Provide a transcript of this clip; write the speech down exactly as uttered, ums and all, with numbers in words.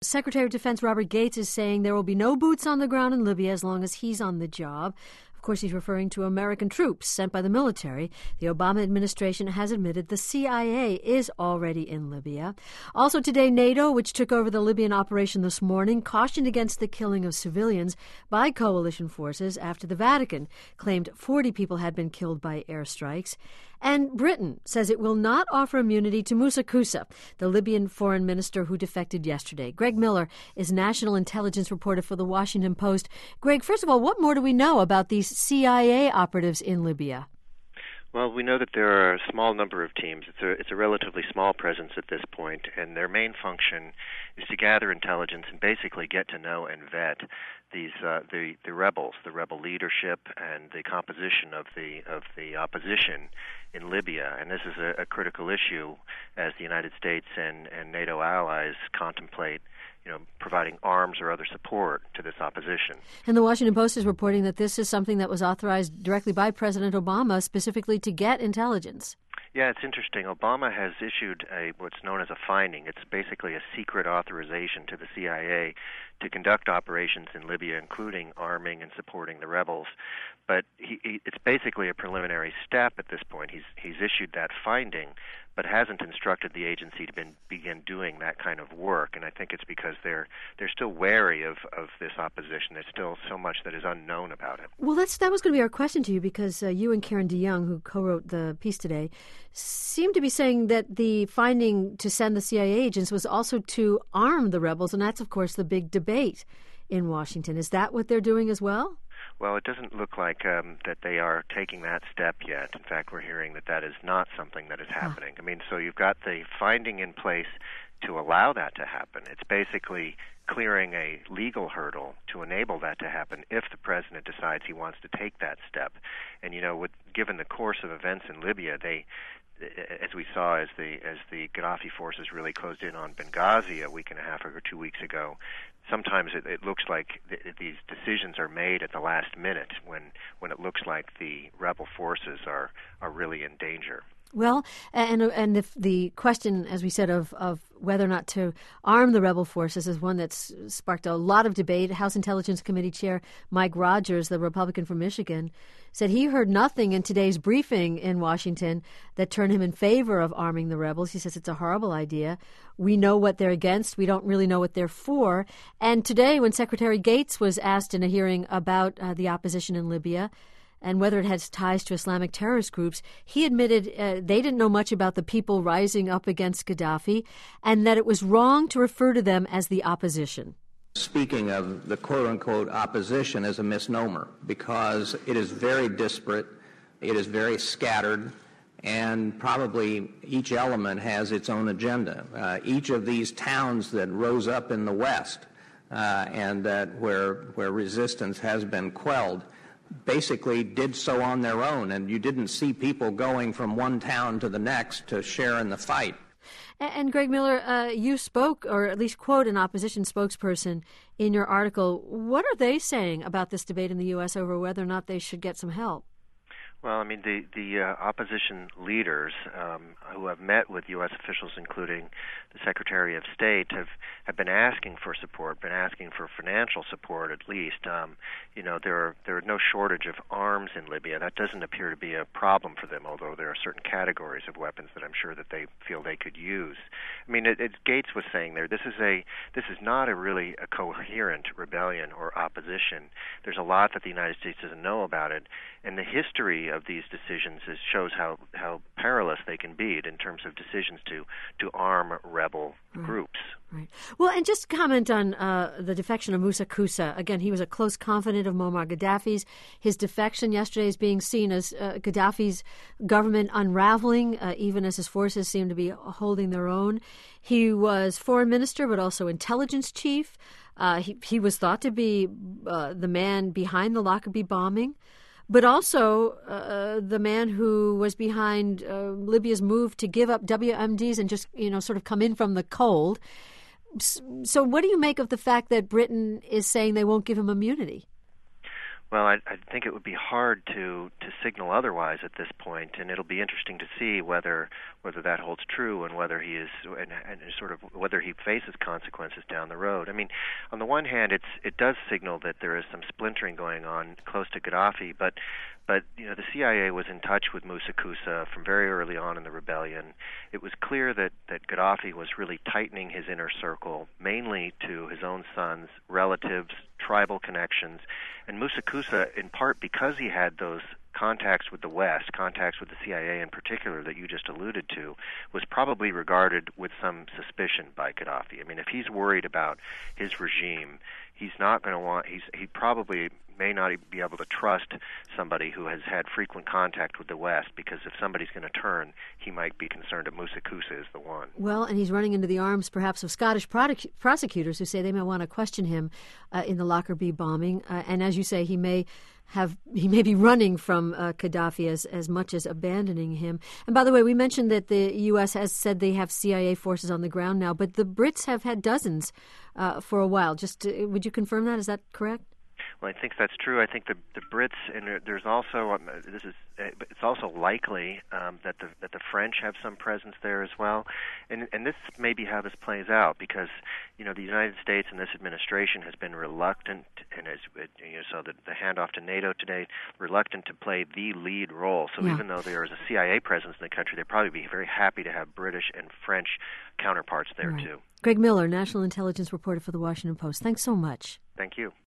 Secretary of Defense Robert Gates is saying there will be no boots on the ground in Libya as long as he's on the job. Of course, he's referring to American troops sent by the military. The Obama administration has admitted the C I A is already in Libya. Also today, NATO, which took over the Libyan operation this morning, cautioned against the killing of civilians by coalition forces after the Vatican claimed forty people had been killed by airstrikes. And Britain says it will not offer immunity to Moussa Koussa, the Libyan foreign minister who defected yesterday. Greg Miller is national intelligence reporter for The Washington Post. Greg, first of all, what more do we know about these C I A operatives in Libya? Well, we know that there are a small number of teams. It's a, it's a relatively small presence at this point, and their main function is to gather intelligence and basically get to know and vet these uh, the the rebels, the rebel leadership, and the composition of the of the opposition in Libya. And this is a, a critical issue as the United States and, and NATO allies contemplate, you know, providing arms or other support to this opposition. And the Washington Post is reporting that this is something that was authorized directly by President Obama, specifically to get intelligence. Yeah, it's interesting. Obama has issued a what's known as a finding. It's basically a secret authorization to the C I A to conduct operations in Libya, including arming and supporting the rebels. But he, he, it's basically a preliminary step at this point. He's he's issued that finding, but hasn't instructed the agency to been, begin doing that kind of work. And I think it's because they're they're still wary of, of this opposition. There's still so much that is unknown about it. Well, that's that was going to be our question to you, because uh, you and Karen DeYoung, who co-wrote the piece today, seem to be saying that the finding to send the C I A agents was also to arm the rebels, and that's, of course, the big debate in Washington. Is that what they're doing as well? Well, it doesn't look like um, that they are taking that step yet. In fact, we're hearing that that is not something that is happening. Huh. I mean, so you've got the finding in place to allow that to happen. It's basically clearing a legal hurdle to enable that to happen if the president decides he wants to take that step. And, you know, with, given the course of events in Libya, they, as we saw as the as the Gaddafi forces really closed in on Benghazi a week and a half or two weeks ago, sometimes it, it looks like th- these decisions are made at the last minute when, when it looks like the rebel forces are, are really in danger. Well, and and if the question, as we said, of, of whether or not to arm the rebel forces is one that's sparked a lot of debate. House Intelligence Committee Chair Mike Rogers, the Republican from Michigan, said he heard nothing in today's briefing in Washington that turned him in favor of arming the rebels. He says it's a horrible idea. We know what they're against. We don't really know what they're for. And today, when Secretary Gates was asked in a hearing about uh, the opposition in Libya and whether it has ties to Islamic terrorist groups, he admitted uh, they didn't know much about the people rising up against Gaddafi and that it was wrong to refer to them as the opposition. Speaking of the quote-unquote opposition is a misnomer because it is very disparate, it is very scattered, and probably each element has its own agenda. Uh, each of these towns that rose up in the West uh, and that where where resistance has been quelled basically did so on their own, and you didn't see people going from one town to the next to share in the fight. And, and Greg Miller, uh, you spoke, or at least quote an opposition spokesperson in your article. What are they saying about this debate in the U S over whether or not they should get some help? Well, I mean, the, the uh, opposition leaders um, who have met with U S officials, including the Secretary of State, have, have been asking for support, been asking for financial support at least. Um, you know, there are, there are no shortage of arms in Libya. That doesn't appear to be a problem for them, although there are certain categories of weapons that I'm sure that they feel they could use. I mean, it, it, Gates was saying there, this is a this is not a really a coherent rebellion or opposition. There's a lot that the United States doesn't know about it, and the history of these decisions is, shows how, how perilous they can be in terms of decisions to, to arm rebel right. groups. Right. Well, and just comment on uh, the defection of Moussa Koussa. Again, he was a close confidant of Muammar Gaddafi's. His defection yesterday is being seen as uh, Gaddafi's government unraveling, uh, even as his forces seem to be holding their own. He was foreign minister, but also intelligence chief. Uh, he, he was thought to be uh, the man behind the Lockerbie bombing, but also uh, the man who was behind uh, Libya's move to give up W M Ds and just, you know, sort of come in from the cold. So what do you make of the fact that Britain is saying they won't give him immunity? Well, I, I think it would be hard to, to signal otherwise at this point, and it'll be interesting to see whether whether that holds true and whether he is and, and sort of whether he faces consequences down the road. I mean, on the one hand, it's it does signal that there is some splintering going on close to Gaddafi, but but you know the C I A was in touch with Musa Kusa from very early on in the rebellion. It was clear that that Gaddafi was really tightening his inner circle, mainly to his own sons, relatives, tribal connections. And Musa Kusa, in part because he had those contacts with the West, contacts with the C I A in particular that you just alluded to, was probably regarded with some suspicion by Gaddafi. I mean, if he's worried about his regime, he's not going to want, he's, he probably may not be able to trust somebody who has had frequent contact with the West, because if somebody's going to turn, he might be concerned that Musa Kusa is the one. Well, and he's running into the arms perhaps of Scottish produc- prosecutors who say they may want to question him uh, in the Lockerbie bombing. Uh, and as you say, he may have he may be running from uh, Gaddafi as, as much as abandoning him. And by the way, we mentioned that the U S has said they have C I A forces on the ground now, but the Brits have had dozens uh, for a while. Just to, would you confirm that? Is that correct? Well, I think that's true. I think the the Brits, and there's also um, this is it's also likely um, that the that the French have some presence there as well, and and this may be how this plays out, because you know the United States and this administration has been reluctant, and as you know, so the, the handoff to NATO today, reluctant to play the lead role. So yeah. Even though there is a C I A presence in the country, they'd probably be very happy to have British and French counterparts there right. too. Greg Miller, national intelligence reporter for the Washington Post. Thanks so much. Thank you.